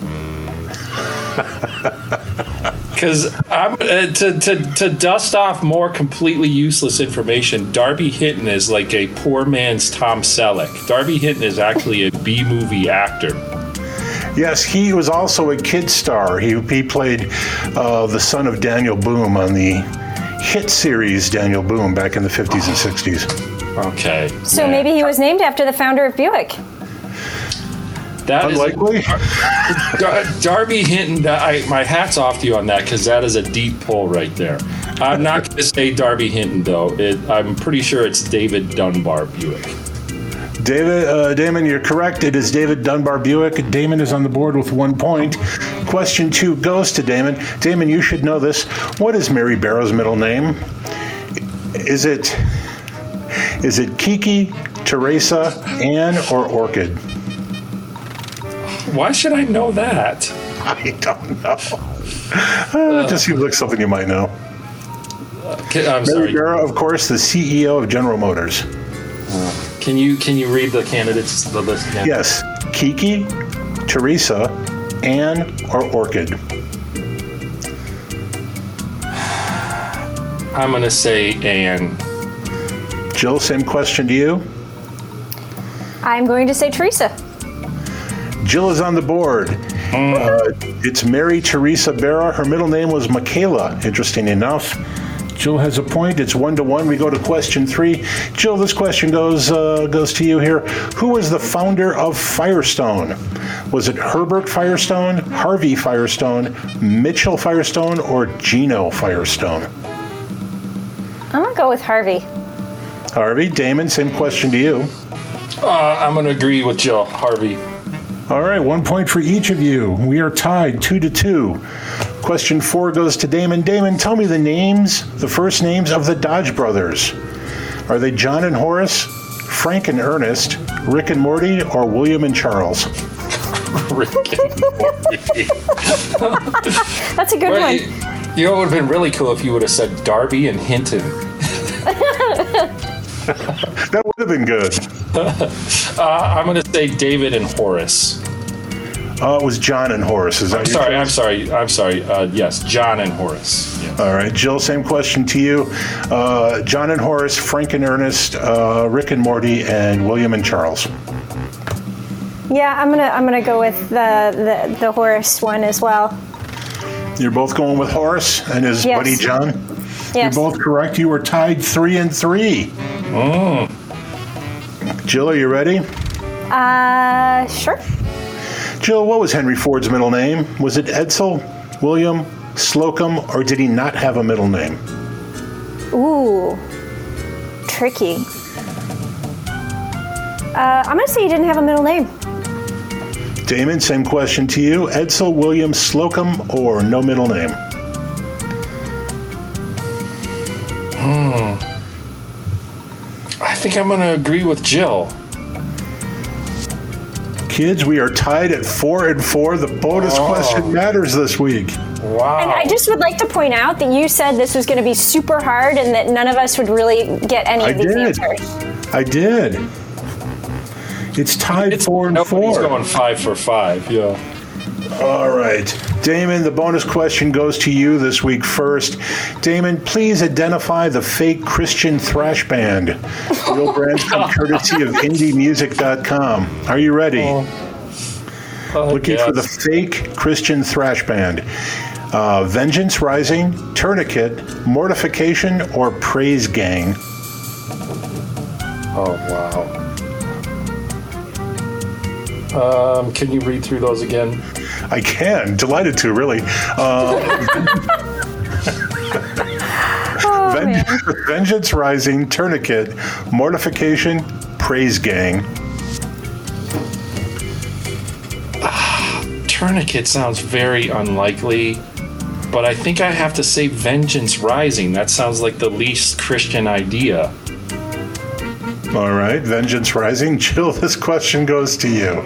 Because I'm uh, to, to to dust off more completely useless information. Darby Hinton is like a poor man's Tom Selleck. Darby Hinton is actually a B movie actor. Yes, he was also a kid star. He he played uh, the son of Daniel Boone on the hit series Daniel Boone back in the fifties and sixties. Okay. So yeah. maybe he was named after the founder of Buick. That Unlikely. Is, Dar- Darby Hinton, I, my hat's off to you on that because that is a deep pull right there. I'm not going to say Darby Hinton, though. It, I'm pretty sure it's David Dunbar Buick. David, uh, Damon, you're correct. It is David Dunbar Buick. Damon is on the board with one point. Question two goes to Damon. Damon, you should know this. What is Mary Barrow's middle name? Is it is it Kiki, Teresa, Ann, or Orchid? Why should I know that? I don't know. Uh, it just seems like something you might know. Can, I'm Mary sorry. Barrow, of course, the C E O of General Motors. Can you can you read the candidates, the list again? Yes, Kiki, Teresa, Ann, or Orchid? I'm going to say Anne. Jill, same question to you. I'm going to say Teresa. Jill is on the board. Uh, it's Mary Teresa Barra. Her middle name was Michaela, interesting enough. Jill has a point. It's one to one. We go to question three. Jill, this question goes uh, goes to you here. Who was the founder of Firestone? Was it Herbert Firestone, Harvey Firestone, Mitchell Firestone, or Gino Firestone? I'm going to go with Harvey. Harvey, Damon, same question to you. Uh, I'm going to agree with Jill. Harvey. All right, one point for each of you. We are tied two to two. Question four goes to Damon. Damon, tell me the names, the first names of the Dodge brothers. Are they John and Horace, Frank and Ernest, Rick and Morty, or William and Charles? Rick and Morty. That's a good well, one. You, you know, it would have been really cool if you would have said Darby and Hinton. That would have been good. uh, I'm going to say David and Horace. Uh, it was John and Horace. Is that I'm your sorry, choice? I'm sorry, I'm sorry. Uh, yes, John and Horace. Yes. All right, Jill, same question to you. Uh, John and Horace, Frank and Ernest, uh, Rick and Morty, and William and Charles. Yeah, I'm gonna I'm gonna go with the, the, the Horace one as well. You're both going with Horace and his Yes. buddy John? Yes. You're both correct. You were tied three and three. Oh. Jill, are you ready? Uh, sure. Jill, what was Henry Ford's middle name? Was it Edsel, William, Slocum, or did he not have a middle name? Ooh, tricky. Uh, I'm gonna say he didn't have a middle name. Damon, same question to you. Edsel, William, Slocum, or no middle name? Hmm. I think I'm going to agree with Jill. Kids, we are tied at four and four. The bonus Oh. question matters this week. Wow. And I just would like to point out that you said this was going to be super hard and that none of us would really get any I of these did. answers. I did. It's tied it's, four and nobody's four. going five for five, yeah. All right. Damon, the bonus question goes to you this week first. Damon, please identify the fake Christian thrash band. Real brands come courtesy of indie music dot com. Are you ready? Oh. Uh, Looking yes. for the fake Christian thrash band. Uh, Vengeance Rising, Tourniquet, Mortification, or Praise Gang? Oh, wow. Um, can you read through those again? I can. Delighted to, really. Uh, Oh, Ven- man. Vengeance Rising, Tourniquet, Mortification, Praise Gang. Tourniquet sounds very unlikely, but I think I have to say Vengeance Rising. That sounds like the least Christian idea. All right, Vengeance Rising. Jill, this question goes to you.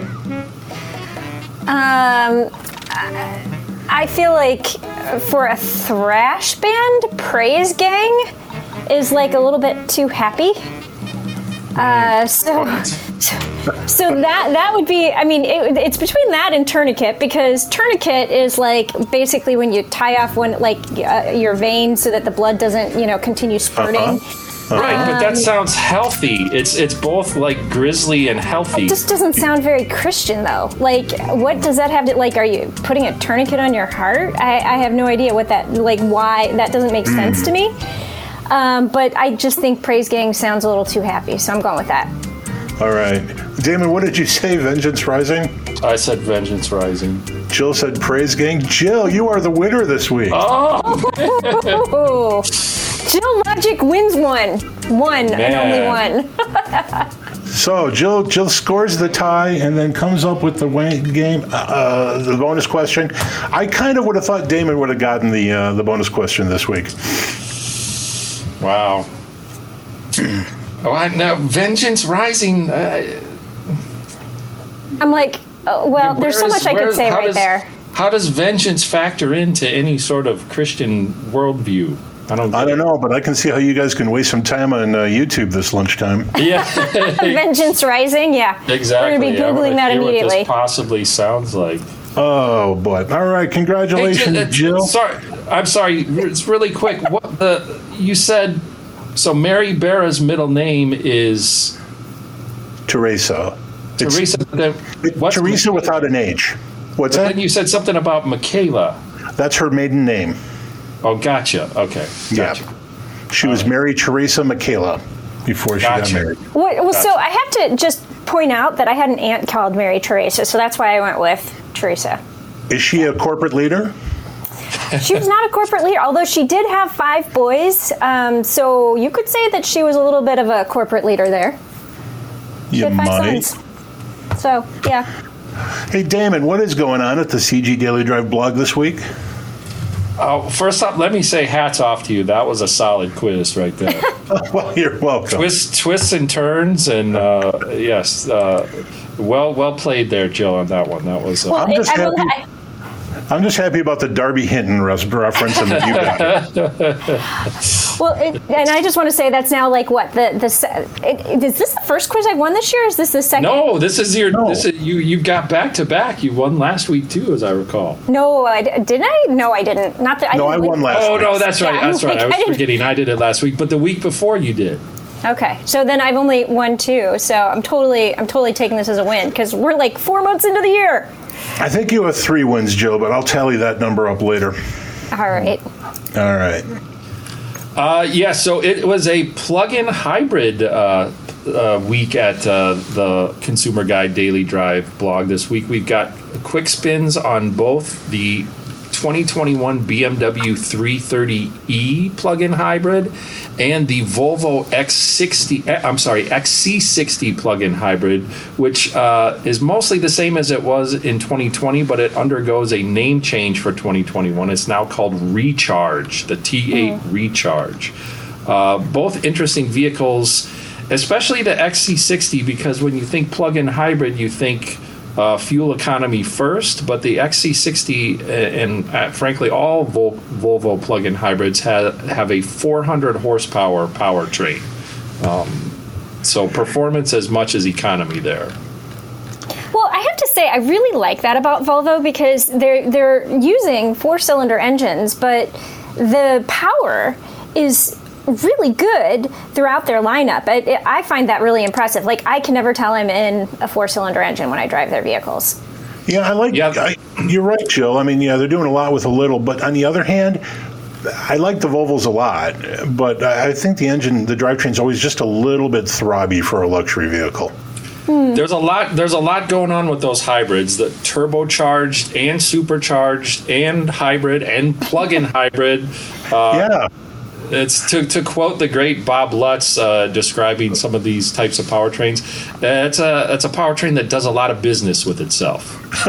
Um, I feel like for a thrash band, Praise Gang is like a little bit too happy. Uh, so, so that that would be. I mean, it, it's between that and Tourniquet, because Tourniquet is like basically when you tie off one like uh, your vein so that the blood doesn't, you know, continue spurting. Uh-huh. Right, but that sounds healthy. It's it's both like grisly and healthy. It just doesn't sound very Christian, though. Like, what does that have to, like, are you putting a tourniquet on your heart? I, I have no idea what that, like, why, that doesn't make sense to me. Um, but I just think Praise Gang sounds a little too happy, so I'm going with that. All right. Damon, what did you say, Vengeance Rising? I said Vengeance Rising. Jill said Praise Gang. Jill, you are the winner this week. Oh, Jill Logic wins one. One Man. and only one. So Jill Jill scores the tie and then comes up with the win- game, uh, the bonus question. I kind of would have thought Damon would have gotten the uh, the bonus question this week. Wow. Oh, I, now Vengeance Rising. Uh, I'm like, oh, well, there's so where much is- I where could is- say how right does- there. How does vengeance factor into any sort of Christian worldview? I don't. I don't know, but I can see how you guys can waste some time on uh, YouTube this lunchtime. Yeah, Vengeance Rising, yeah. exactly. We're going to be I wanna Googling that hear what immediately. this possibly sounds like. Oh boy! All right, congratulations, Hey, J- uh, Jill. Sorry, I'm sorry. It's really quick. What the you said? So Mary Barra's middle name is Teresa. It's- Teresa. but then- it- what's Teresa without an H. What's But that? then you said something about Michaela. That's her maiden name. Oh, gotcha. Okay, gotcha. Yeah. She was Mary Teresa Michaela before she Gotcha. got married. What, well, so I have to just point out that I had an aunt called Mary Teresa, so that's why I went with Teresa. Is she a corporate leader? She was not a corporate leader, although she did have five boys. Um, so you could say that she was a little bit of a corporate leader there. You Five might. sons. So, yeah. Hey, Damon, what is going on at the C G Daily Drive blog this week? Oh, first up, let me say hats off to you. That was a solid quiz right there. Well, you're welcome. Twists, twists and turns, and uh, yes, uh, well, well played there, Jill, on that one. That was. Uh, Well, I'm just I, I, happy. I, I'm just happy about the Darby Hinton res- reference and the you got it. well, it, and I just want to say that's now like what the the. se- It, is this the first quiz I've won this year? Or is this the second? no, this is your. No. This is you. You got back to back. You won last week too, as I recall. No, I d- didn't. I no, I didn't. Not that. No, I, I didn't won win. last Oh week. no, that's right. Yeah, I'm That's right. like, I was I didn't- forgetting. I did it last week, but the week before you did. Okay, so then I've only won two. So I'm totally, I'm totally taking this as a win because we're like four months into the year. I think you have three wins, Jill, but I'll tally that number up later. All right. All right. Uh, yeah, so it was a plug-in hybrid uh, uh, week at uh, the Consumer Guide Daily Drive blog this week. We've got quick spins on both the twenty twenty-one B M W three thirty E plug-in hybrid and the Volvo X sixty, I'm sorry, X C sixty plug-in hybrid, which uh, is mostly the same as it was in twenty twenty, but it undergoes a name change for twenty twenty-one. It's now called Recharge, the T eight mm. Recharge. Uh, both interesting vehicles, especially the X C sixty, because when you think plug-in hybrid, you think Uh, fuel economy first, but the X C sixty and uh, frankly all Vol- Volvo plug-in hybrids have, have a four hundred horsepower powertrain. Um, so performance as much as economy there. Well, I have to say I really like that about Volvo because they're they're using four-cylinder engines, but the power is really good throughout their lineup. It, it, I find that really impressive. Like, I can never tell I'm in a four-cylinder engine when I drive their vehicles. Yeah, I like. Yeah. I, you're right, Jill. I mean, yeah, they're doing a lot with a little, but on the other hand, I like the Volvos a lot, but I, I think the engine, the drivetrain's always just a little bit throbby for a luxury vehicle. Hmm. There's a lot. There's a lot going on with those hybrids. The turbocharged and supercharged and hybrid and plug-in hybrid. Uh, Yeah. It's to, to quote the great Bob Lutz uh, describing some of these types of powertrains. Uh, it's a it's a powertrain that does a lot of business with itself.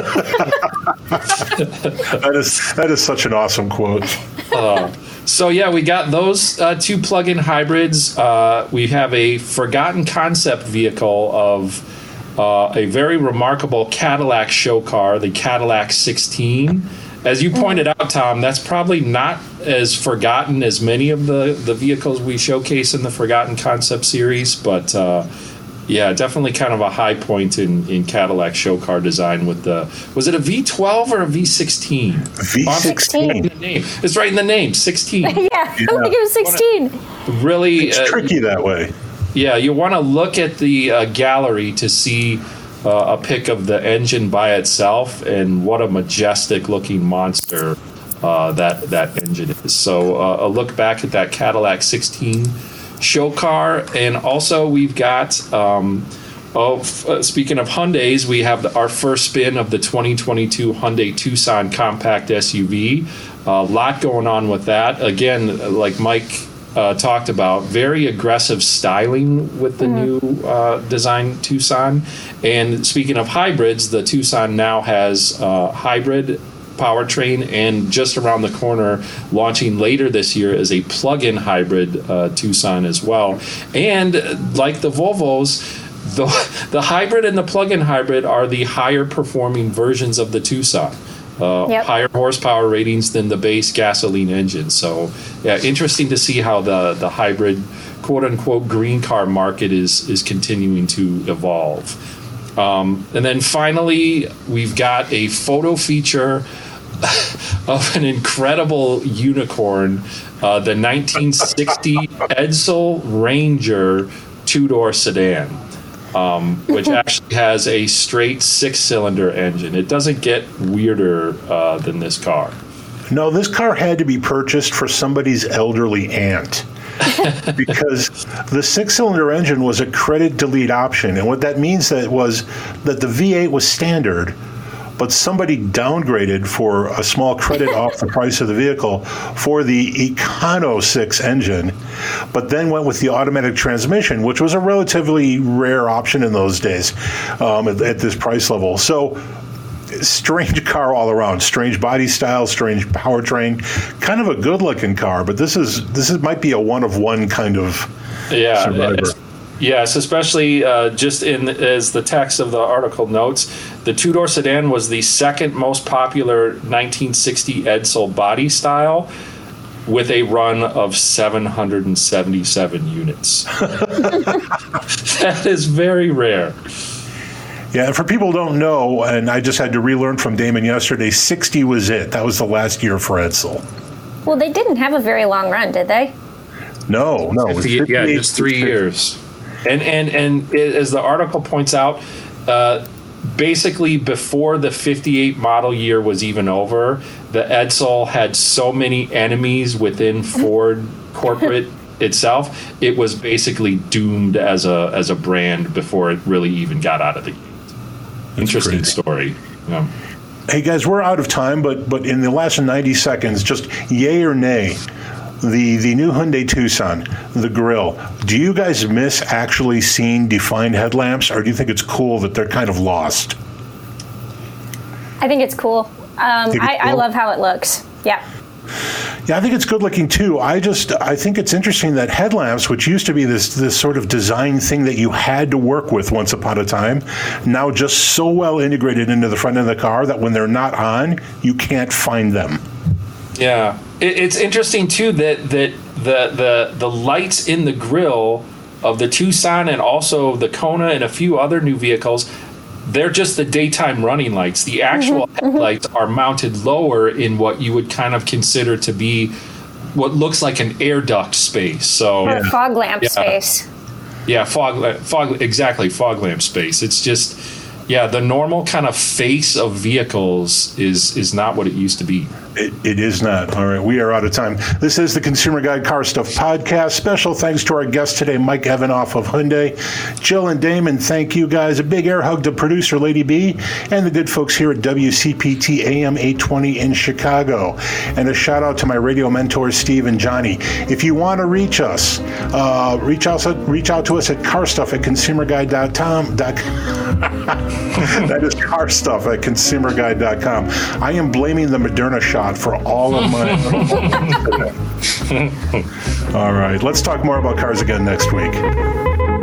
That is that is such an awesome quote. Uh, so yeah, we got those uh, two plug-in hybrids. Uh, we have a forgotten concept vehicle of uh, a very remarkable Cadillac show car, the Cadillac sixteen. As you pointed out, Tom, that's probably not as forgotten as many of the, the vehicles we showcase in the Forgotten Concept series, but uh, yeah, definitely kind of a high point in, in Cadillac show car design with the, was it a V twelve or a V sixteen? V sixteen. It's right in the name, sixteen. Yeah, I don't think it was sixteen. Really, It's uh, tricky that way. yeah, you want to look at the uh, gallery to see Uh, a pic of the engine by itself, and what a majestic looking monster uh, that that engine is. So uh, a look back at that Cadillac sixteen show car, and also we've got um, oh, f- uh, speaking of Hyundais, we have the, our first spin of the twenty twenty-two Hyundai Tucson compact S U V. A lot going on with that. Again, like Mike Uh, talked about, very aggressive styling with the Mm-hmm. new uh, design Tucson. And speaking of hybrids, the Tucson now has uh, hybrid powertrain, and just around the corner, launching later this year, is a plug-in hybrid uh, Tucson as well. And like the Volvos, the, the hybrid and the plug-in hybrid are the higher performing versions of the Tucson. Uh, Yep. Higher horsepower ratings than the base gasoline engine. So, yeah, interesting to see how the, the hybrid, quote unquote, green car market is is continuing to evolve. Um, and then finally, we've got a photo feature of an incredible unicorn, uh, the nineteen sixty Edsel Ranger two-door sedan. Um, which actually has a straight six-cylinder engine. It doesn't get weirder uh, than this car. No, this car had to be purchased for somebody's elderly aunt. Because the six-cylinder engine was a credit delete option, and what that means that was that the V eight was standard, but somebody downgraded for a small credit off the price of the vehicle for the Econo six engine, but then went with the automatic transmission, which was a relatively rare option in those days um, at, at this price level. So strange car all around, strange body style, strange powertrain, kind of a good looking car, but this is this is might be a one of one kind of yeah, survivor. Yes, especially uh, just in as the text of the article notes, the two-door sedan was the second most popular nineteen sixty Edsel body style, with a run of seven hundred seventy-seven units. That is very rare. Yeah, and for people who don't know, and I just had to relearn from Damon yesterday, sixty was it. That was the last year for Edsel. Well, they didn't have a very long run, did they? No, no. It was yeah, just three years. And, and, and as the article points out, uh, basically before the fifty-eight model year was even over, the Edsel had so many enemies within Ford corporate itself, it was basically doomed as a as a brand before it really even got out of the gate. Interesting crazy story. Yeah. Hey guys, we're out of time, but but in the last ninety seconds, just yay or nay, the the new Hyundai Tucson, the grille. Do you guys miss actually seeing defined headlamps, or do you think it's cool that they're kind of lost? I think it's cool. Um, Think it's I, I cool? love how it looks. Yeah. Yeah, I think it's good looking too. I just I think it's interesting that headlamps, which used to be this this sort of design thing that you had to work with once upon a time, now just so well integrated into the front of the car that when they're not on, you can't find them. Yeah, it, it's interesting too that that the the the lights in the grille of the Tucson and also the Kona and a few other new vehicles, they're just the daytime running lights. The actual Mm-hmm, headlights are mounted lower in what you would kind of consider to be what looks like an air duct space. So Or fog lamp Yeah. space. yeah, fog la- fog exactly fog lamp space. It's just yeah, the normal kind of face of vehicles is is not what it used to be. It, it is not. All right, we are out of time. This is the Consumer Guide Car Stuff Podcast. Special thanks to our guest today, Mike Evanoff of Hyundai. Jill and Damon, thank you guys. A big air hug to producer Lady B and the good folks here at W C P T A M eight twenty in Chicago. And a shout out to my radio mentors, Steve and Johnny. If you want to reach us, uh, reach out reach out to us at carstuff at consumer guide dot com. That is car stuff at consumer guide dot com. I am blaming the Moderna shot for all of my. All right, let's talk more about cars again next week.